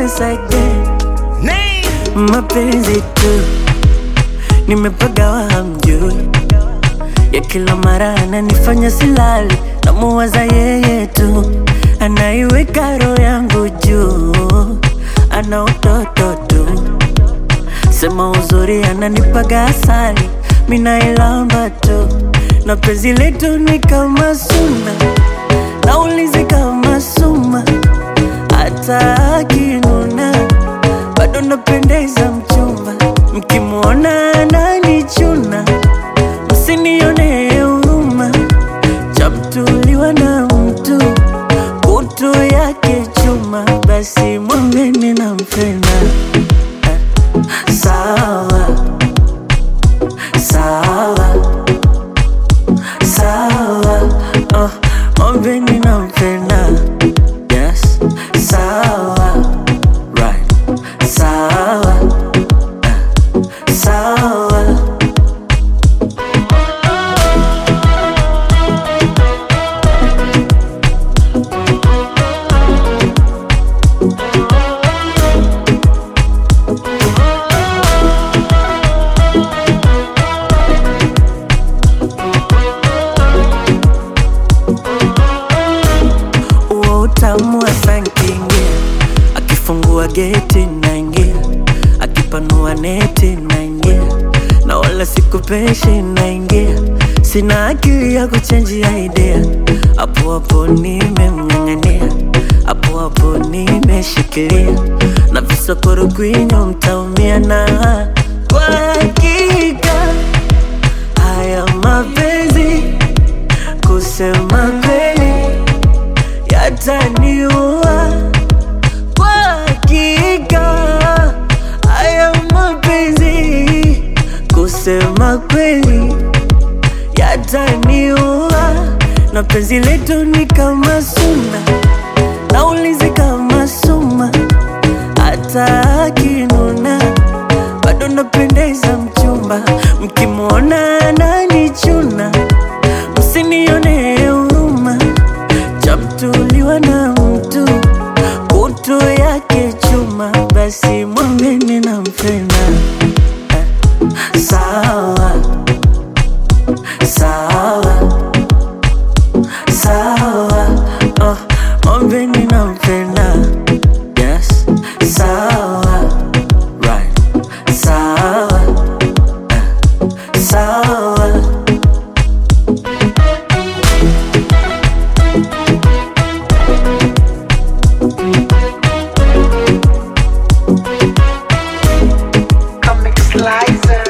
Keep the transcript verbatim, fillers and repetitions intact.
once again. Mapenzi tu nimepagawa, hamjui ya kila mara ananifanya silali, namuwaza yeye tu, anaiweka roho yangu juu, ana utoto tu, sema uzuri ananipaga asali, mina ilamba tu, na penzi letu ni kama suna, naulizi kama suma, hata akinuna bado napendeza mchumba, mkimuona ananichuna msinione huruma, chamtuliwa na mtu kutu yake chuma, basi mwambeni nampenda. Sawa sawa sawa, oh, mwambeni nampenda. Yes, sawa, right, sawa sawa. Utamu wa sankingia, akifungua geti naingia, akipanua neti naingia, na wala sikupeshi naingia, sina akili ya kuchangia idea, hapo hapo nimemng'ang'ania, hapo hapo nimeshikilia, na visokoro kwinyo mtaumia, na kwa hakika haya mapenzi kusema kweli yataniua, kwa hakika haya mapenzi kusema kweli yataniua, na penzi letu ni kama suna, naulizi kama suma, hata akinuna bado napendeza mchumba, mkimuona ananichuna msinione huruma, chamtuliwa na mtu kutu yake chuma, basi mwambeni nampenda. Sawa sawa sawa, oh, mwambeni nampenda. Yes, sawa, right, sawa sawa. Comic Slicer.